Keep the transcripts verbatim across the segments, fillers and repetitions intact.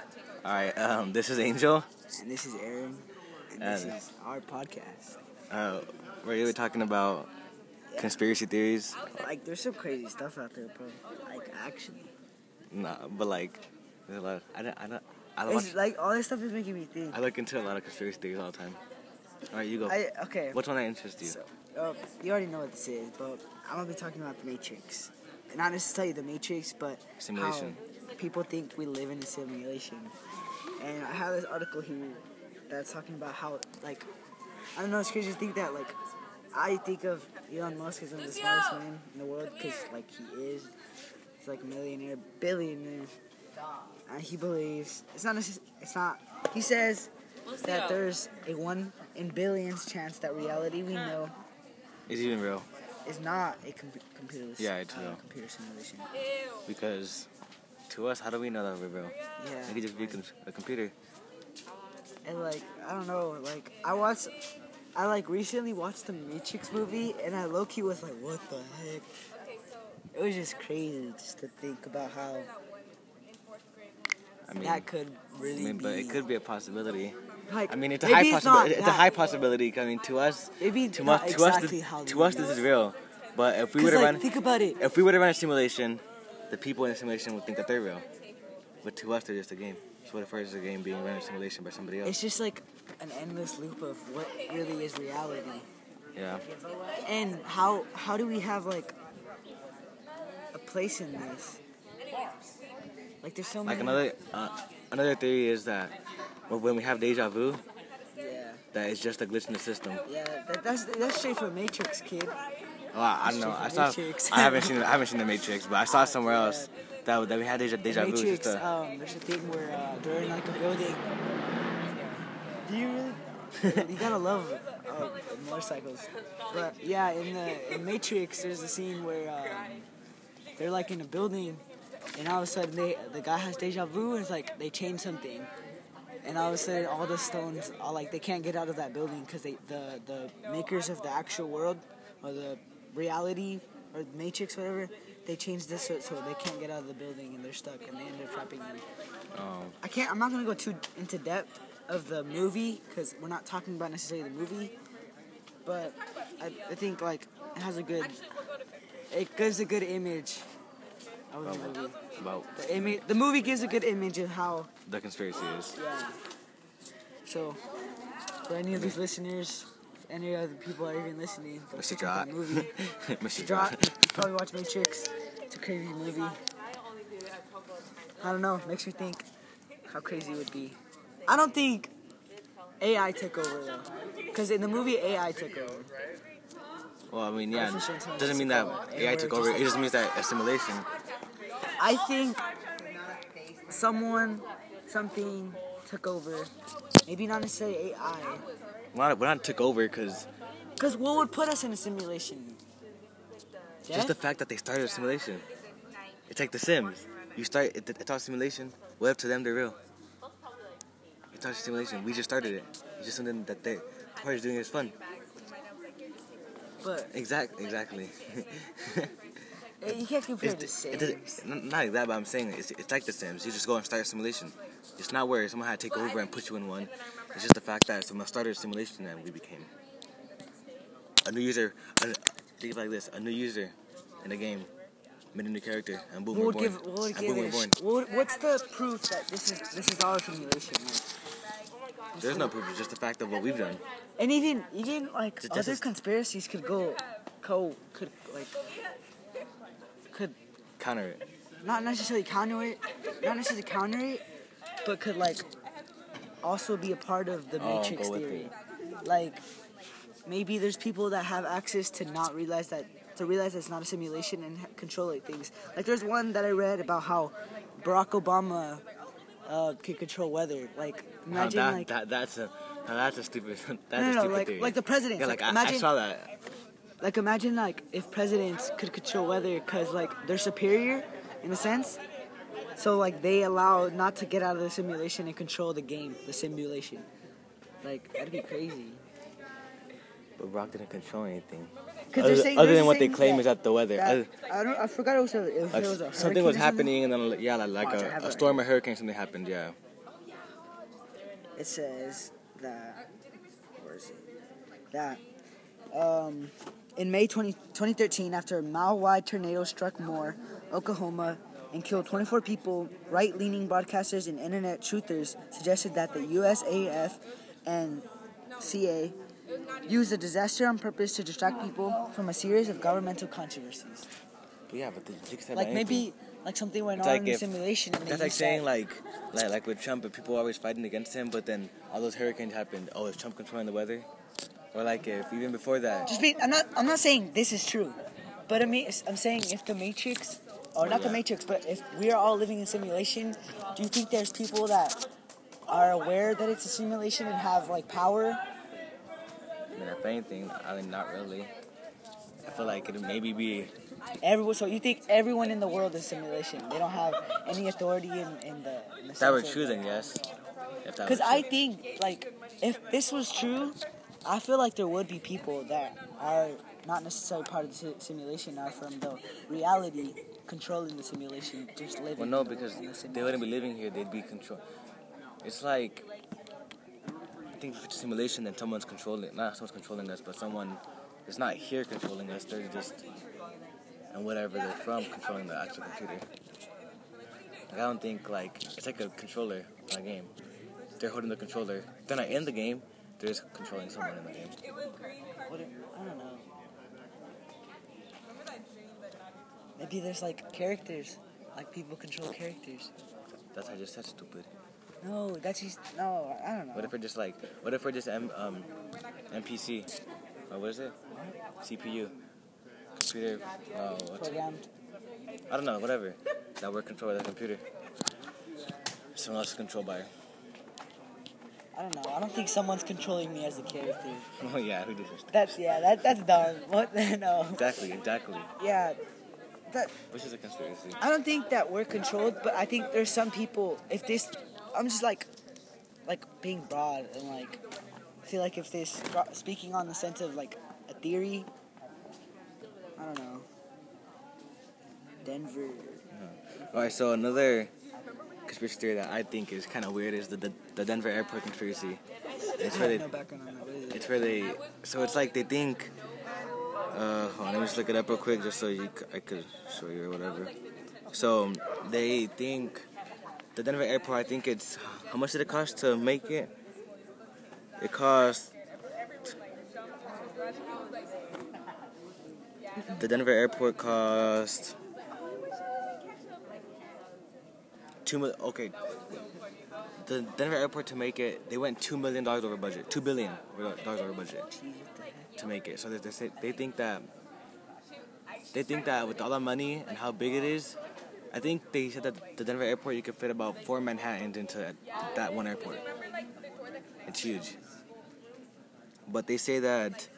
Alright, um, this is Angel. And this is Aaron. And this and, is our podcast. Uh, we're really talking about yeah. conspiracy theories. Like, there's some crazy stuff out there, bro. Like, actually. Nah, but like, there's a lot. Of, I don't. I don't. I don't it's watch, like all this stuff is making me think. I look into a lot of conspiracy theories all the time. All right, you go. I, okay. Which one that interests you? So, uh, you already know what this is, but I'm gonna be talking about the Matrix. Not necessarily the Matrix, but simulation. How people think we live in a simulation. And I have this article here that's talking about how, like, I don't know, it's crazy to think that, like, I think of Elon Musk as one of the smartest men in the world because, like, he is. He's like a millionaire, billionaire. And he believes, it's not, necess- it's not, he says that there's a one in billions chance that reality we know is even real. Is not a com- computer. Yeah, it's real. Uh, computer simulation. Because to us, how do we know that we're real? Yeah. It could just be a computer. And like, I don't know, like, I watched, I like recently watched the Matrix movie, and I low-key was like, what the heck? It was just crazy just to think about how I mean, that could really I mean, be. But it could be a possibility. Like, I mean, it's a high it's possibility. It's that. a high possibility. I mean, to us, maybe to, not us, exactly to us, how to us, this is real. But if we were to like, run, think about it. If we were to run a simulation, the people in the simulation would think that they're real. But to us, they're just a game. So what if it's a game being run in a simulation by somebody else? It's just like an endless loop of what really is reality. Yeah. And how how do we have like a place in this? Like there's so like many. another uh, another theory is that when we have deja vu, yeah. that it's just a glitch in the system. Yeah, that, that's that's straight from Matrix, kid. Well, I, I don't know. I saw. Matrix. I haven't seen. I haven't seen the Matrix, but I saw somewhere else that that we had deja, deja the vu. Matrix, Just a, um, there's a thing where uh, they're in like a building. Do you really? You gotta love uh, motorcycles. But yeah, in the in Matrix, there's a scene where um, they're like in a building, and all of a sudden they the guy has deja vu, and it's like they change something, and all of a sudden all the stones are like they can't get out of that building because they the the makers of the actual world or the reality or the Matrix whatever, they changed this so, so they can't get out of the building and they're stuck and they end up trapping them. oh. I can't. I'm not gonna go too into depth of the movie because we're not talking about necessarily the movie, but I, I think like it has a good, it gives a good image of the about, movie. About The image, the movie gives a good image of how the conspiracy is. Yeah. So, for any of these listeners, if any other people are even listening, go Mister check out Drott. the movie. Mister Drott. Drott. You probably watch Matrix. It's a crazy movie. I don't know. Makes me think how crazy it would be. I don't think A I took over though, because in the movie A I took over. Well, I mean, yeah, Artificial intelligence doesn't mean that took over. A I took over. It just means that assimilation. I think someone, something took over. Maybe not necessarily A I. We're not, we're not took over because. Because what would put us in a simulation? Just Death? the fact that they started a simulation. It's like The Sims. You start, it, it's all simulation. Well, up to them, they're real. It's all simulation. We just started it. It's just something that they, the party's doing is fun. But Exactly, exactly. you can't compare It's, the Sims. it doesn't- not like that, but I'm saying it's, it's like The Sims. You just go and start a simulation. It's not where someone had to take over and put you in one. It's just the fact that someone started a simulation and we became a new user. A, think of it like this: a new user in a game, made a new character, and boom, What we're would born. give, what would And give boom, we're it? born. What, what's the proof that this is this is all a simulation? Like, There's no proof. It's just the fact of what we've done. and even even like Just- other just- conspiracies could go, co could like could Counter it. not necessarily counter it, not necessarily counter it, but could like also be a part of the Oh, Matrix go with theory. it. Like maybe there's people that have access to not realize that to realize that it's not a simulation and ha- control like things. Like there's one that I read about how Barack Obama uh, could control weather. Like imagine Now that, like that that's a now that's a stupid that's no, a no, no, stupid like theory. like the presidents. Yeah, like, like, I, imagine I saw that. like imagine like if presidents could control weather because like they're superior in a sense. So like they allow not to get out of the simulation and control the game, the simulation. Like that'd be crazy. But Brock didn't control anything. Other, Other, saying, other than what saying they claim that, is that the weather. that, Other, I don't. I forgot it was a, if like, it was a something was hurricane or happening, and then yeah, like, like Watch, I a, have a it storm or hurricane, something happened. Yeah. it says that, where is it? That, um, in May twentieth, twenty thirteen, after a mile-wide tornado struck Moore, Oklahoma, and killed twenty-four people, right-leaning broadcasters and internet truthers suggested that the U S A F and C A used the disaster on purpose to distract people from a series of governmental controversies. Yeah, but the, you can say Like about maybe anything. like something went It's on like in the if- simulation. And they That's like used saying that. like, like like with Trump, if people are always fighting against him, but then all those hurricanes happened. Oh, is Trump controlling the weather? Or like if even before that. Just be, I'm not. I'm not saying this is true, but I mean, I'm saying if the Matrix, or not the Yeah. Matrix, but if we are all living in simulation, do you think there's people that are aware that it's a simulation and have like power? I mean, if anything, I mean, not really. I feel like it'd maybe be. Everyone. So you think everyone in the world is simulation? They don't have any authority in, in the. In the If that were sense of- true, then yes. Because I think, like, if this was true, I feel like there would be people that are not necessarily part of the si- simulation, are from the reality controlling the simulation, just living. Well, no, in the- because in the they simulation. wouldn't be living here. They'd be control. It's like I think if it's a simulation, then someone's controlling. Not someone's controlling us, but someone is not here controlling us. They're just and whatever they're from controlling the actual computer. Like, I don't think like it's like a controller in a game. They're holding the controller. They're not in the game. They're just controlling someone in the game. What if- I don't know. Maybe there's like characters, like people control characters. That's how I just said stupid. No, that's just no. I don't know. What if we're just like? What if we're just M um N P C? Or what is it? C P U. Computer. Uh, what's it? Programmed. I don't know. Whatever. That we're controlling the computer. Someone else is controlled by. I don't know. I don't think someone's controlling me as a character. Oh yeah, who does this? That's yeah. That that's dumb. What? No. Exactly. Exactly. Yeah. That Which is a conspiracy. I don't think that we're controlled, but I think there's some people. If this, I'm just like, like being broad and like, I feel like if this speaking on the sense of like a theory. I don't know. Denver. All right. So another conspiracy theory that I think is kind of weird is the, the the Denver airport conspiracy. It's I where have they, no background on that. What is it? it's where they. So it's like they think. Uh, hold on, let me just look it up real quick, just so you c- I could show you or whatever. So they think the Denver airport. I think it's how much did it cost to make it? It cost. The Denver airport cost two mil. Okay, the Denver airport to make it, they went two million dollars over budget. Two billion dollars over budget to make it. So they, they say they think that they think that with all that money and how big it is, I think they said that the Denver airport you could fit about four Manhattans into that, that one airport. It's huge. But they say that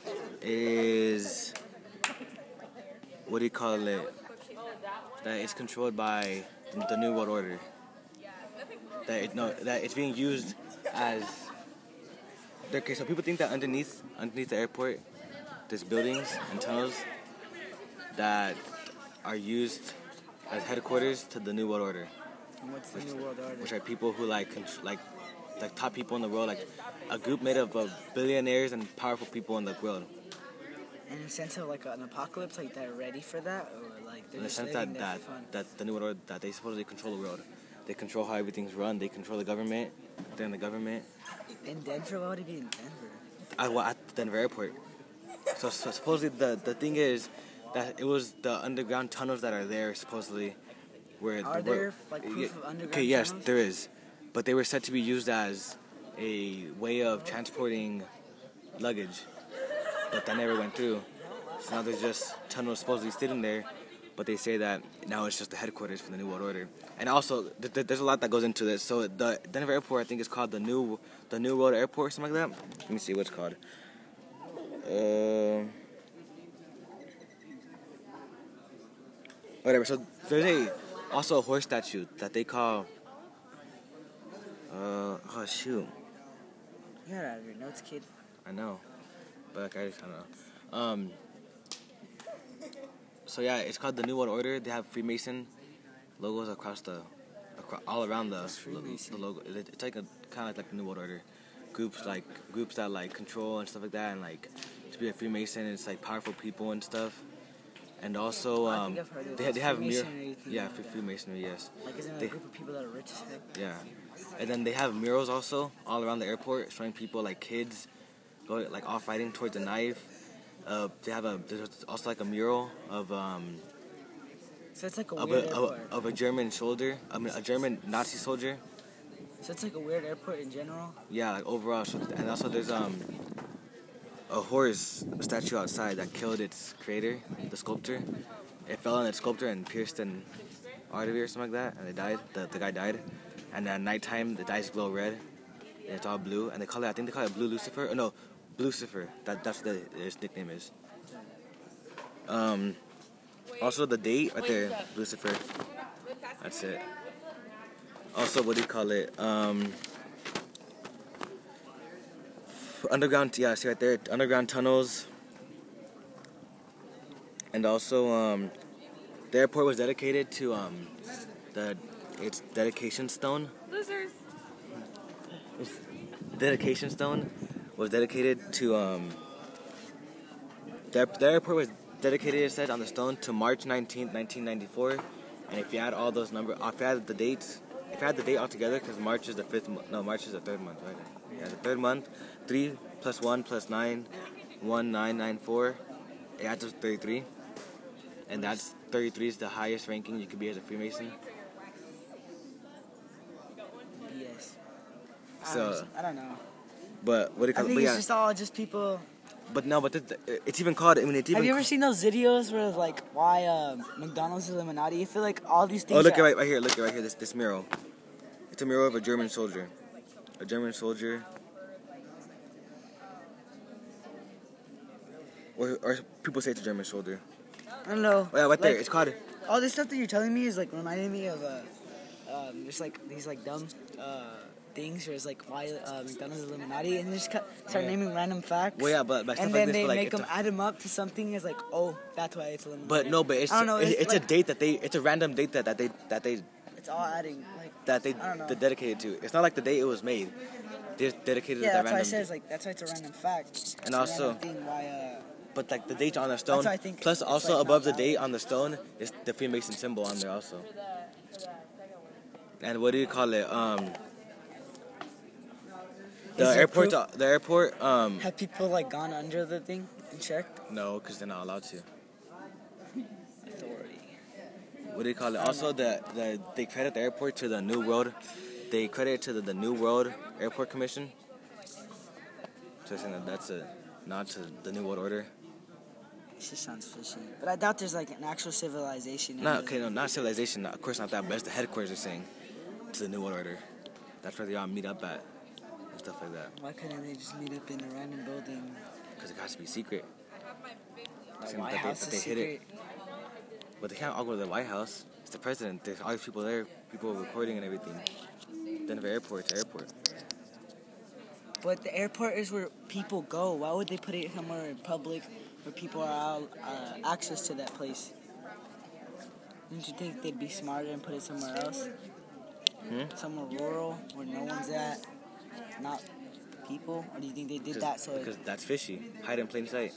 is what do you call it? That it's controlled by the New World Order. That it, no, that it's being used as. Okay, so people think that underneath, underneath the airport, there's buildings and tunnels that are used as headquarters to the New World Order, And what's the New World Order? which are people who like, con- like, like top people in the world, like a group made up of billionaires and powerful people in the world. In a sense of like an apocalypse, like they're ready for that, or like they're In the just sense living that there that, for fun. that the New World Order, that they supposedly control the world. They control how everything's run. They control the government. They're in the government. In Denver, why would it be in Denver? I, well, at the Denver airport. So, so supposedly the, the thing is that it was the underground tunnels that are there supposedly where Are the, there like proof of underground okay yes tunnels? there is, but they were said to be used as a way of transporting luggage, but that never went through. So now there's just tunnels supposedly sitting there, but they say that now it's just the headquarters for the New World Order. And also, th- th- there's a lot that goes into this. So the Denver airport, I think, is called the New the New World Airport, something like that. Let me see what's called. Uh, whatever. So there's a also a horse statue that they call. Uh, oh shoot, You're out of your notes, kid. I know, but like, I just I don't know. Um. So yeah, it's called the New World Order. They have Freemason logos across the acro- all around the It's lo- Freemason. the logo. It- It's like a kind of like the New World Order, groups like groups that like control and stuff like that, and like to be a Freemason, it's like powerful people and stuff. And also, I um, think I've heard of they this. they have mirror, Freemasonry thing yeah, like Fre- that. Freemasonry, yes, Like, isn't it They- a group of people that are rich as heck? yeah. And then they have murals also all around the airport showing people like kids going like all fighting towards a knife. Uh, they have a there's also like a mural of um So it's like a of weird a, airport. of, a- of a German soldier, I mean a German Nazi soldier. So it's like a weird airport in general. Yeah, like overall. So, and also there's um a horse statue outside that killed its creator, the sculptor. It fell on its sculptor and pierced an artery or something like that, and they died. The the guy died. And at nighttime, the dice glow red. And it's all blue, and they call it. I think they call it Blue Lucifer. Oh no, Blucifer. That that's what the, his nickname is. Um. Also, the date right there, Lucifer. That's it. Also, what do you call it? Um. Underground, yeah, see right there, underground tunnels. And also, um, the airport was dedicated to um, the its dedication stone. Losers. Dedication stone was dedicated to um. The, the airport was dedicated, it said on the stone, to March nineteenth, nineteen ninety-four. And if you add all those numbers, if you add the dates, if you add the date all together, because March is the fifth month, no, March is the third month, right? Yeah, the third month, three plus one plus nine, one nine nine four, it adds up to thirty-three. And that's thirty-three is the highest ranking you could be as a Freemason. Yes. So, I don't know. but what do you I call it? think But it's yeah, just all just people. but no, but the, it's even called. I mean, it's even. Have you ever ca- seen those videos where like why uh, McDonald's Illuminati? I feel like all these things. Oh, look are- at right, right here. Look at right here. This this mural. It's a mural of a German soldier. A German soldier. Or, or people say it's a German soldier. I don't know. Oh yeah, right there. Like, It's called. all this stuff that you're telling me is like reminding me of uh, um, just like these like dumb uh, things, or it's like why uh, McDonald's Illuminati, and they just ca- start Yeah. naming random facts. Well, yeah, but, but stuff and like then this, they but, like, make it's them a- add them up to something. It's like, oh, that's why it's Illuminati. But no, but it's I don't know, it's, it's it's like- a date that they. It's a random date that, that they that they It's all adding like. that they I don't know. they dedicated to. It's not like the day it was made. They're dedicated Yeah, to that that's why I random. said it's like that's why it's a random fact. It's And a also- random thing why. Uh, But like the date on the stone. why I think Plus, it's, also like, above not the date valid. on the stone is the Freemason symbol on there also. And what do you call it? Um, the Is there airport. proof? The airport. Um, have people like gone under the thing and checked? no, because they're not allowed to. Authority. What do you call it? Also, the, the they credit the airport to the New World. They credit it to the, the New World Airport Commission. So saying that that's a nod to the New World Order. It just sounds fishy. But I doubt there's like an actual civilization. in Not the- okay, no, not civilization. Of course, not that. But it's the headquarters are saying to the New World Order. That's where they all meet up at and stuff like that. Why couldn't they just meet up in a random building? Because it has to be secret. The Saying White that they- House that is they hid it. secret. But they can't all go to the White House. It's the president. There's all these people there, people recording and everything. Denver Airport, it's airport. But the airport is where people go. Why would they put it somewhere in public where people are out, uh, access to that place? Don't you think they'd be smarter and put it somewhere else? Hmm? Somewhere rural where no one's at, not people? Or do you think they did that so because that's fishy. Hide in plain sight.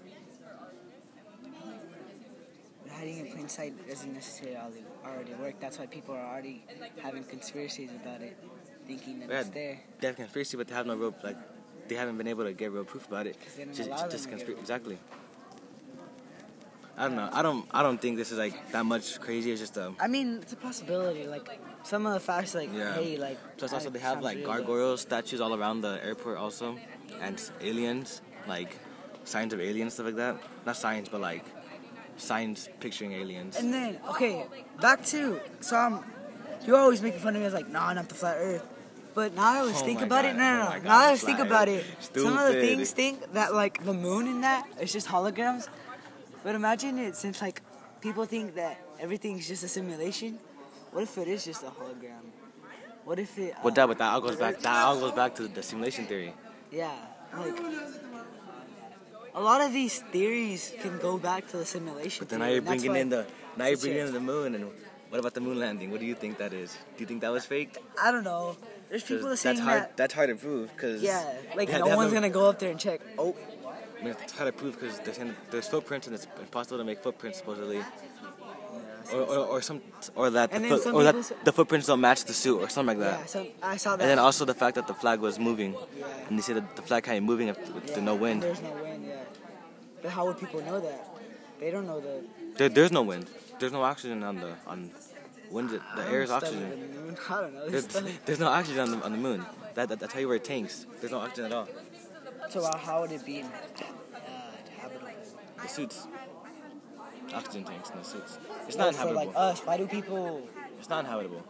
hiding in plain sight doesn't necessarily already- already work? That's why people are already having conspiracies about it, thinking that Yeah, it's there. they have conspiracy, but they have no real, like, they haven't been able to get real proof about it. 'Cause they don't Just, allow them just to get conspira- real proof. exactly. I don't know. I don't. I don't think this is like that much crazy. It's just a. I mean, it's a possibility. Like some of the facts, like Yeah. hey, like. Plus, also that they have sounds like real, though. gargoyle statues all around the airport, also, and aliens, like signs of aliens, stuff like that. Not signs, but like signs picturing aliens. And then, okay, back to so I'm. You always making fun of me as like, nah, not the flat Earth. But now I always Oh think my about God, it. No, no, oh no. my God, now I always the think flat about Earth. it. Some of the Stupid. things think that like the moon and that it's just holograms. But imagine it since like people think that everything's just a simulation. What if it is just a hologram? What if it? Uh, But that, but that all goes back. That all goes back to the simulation theory. Yeah, like a lot of these theories can go back to the simulation. But then now theory, you're and that's bringing why in the now you're such bringing a- in the moon and What about the moon landing? What do you think that is? Do you think that was fake? I don't know. There's people 'Cause saying that's hard. that. That's hard to prove because Yeah, like they- no they have one's no- gonna go up there and check. Oh, I mean, it's hard to prove because there's, there's footprints and it's impossible to make footprints supposedly, or or, or some or that the And then foot, some or that people say- the footprints don't match the suit or something like that. yeah. So I saw that. And then also the fact that the flag was moving, Yeah. and they say that the flag kind of moving if, with yeah, the no and wind. There's no wind. Yeah. But how would people know that? They don't know the. There, there's no wind. There's no oxygen on the on wind. The I air is don't study oxygen. the moon. I don't know. There's, This stuff. there's no oxygen on the on the moon. That, that that's how you wear tanks. There's no oxygen at all. So uh, how would it be uh, habitable? The suits, oxygen tanks in the suits. It's No, not for inhabitable. like us, why do people? It's not inhabitable.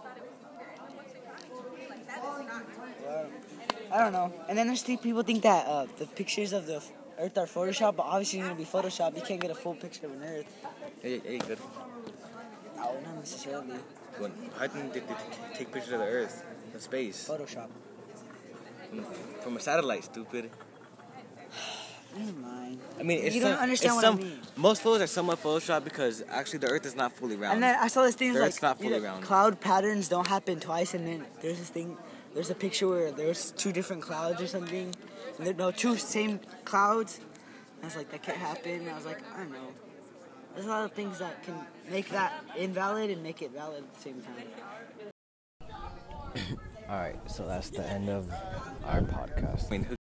Well, I don't know. And then there's th- people think that uh, the pictures of the f- Earth are Photoshop, but obviously it's gonna be Photoshop. You can't get a full picture of an Earth. Hey, hey, good. No, not necessarily. When, how can they, they take pictures of the Earth, the space, Photoshop. from, from a satellite? Stupid. Never mind. I mean, it's You don't some, understand it's what some, I mean. Most photos are somewhat Photoshop because actually the Earth is not fully round. And then I saw this thing The like Earth's not you fully know, round. cloud patterns don't happen twice, and then there's this thing. There's a picture where there's two different clouds or something. And there, no, two same clouds. I was like, that can't happen. And I was like, I don't know. There's a lot of things that can make that invalid and make it valid at the same time. Alright, so that's the end of our podcast. I mean, who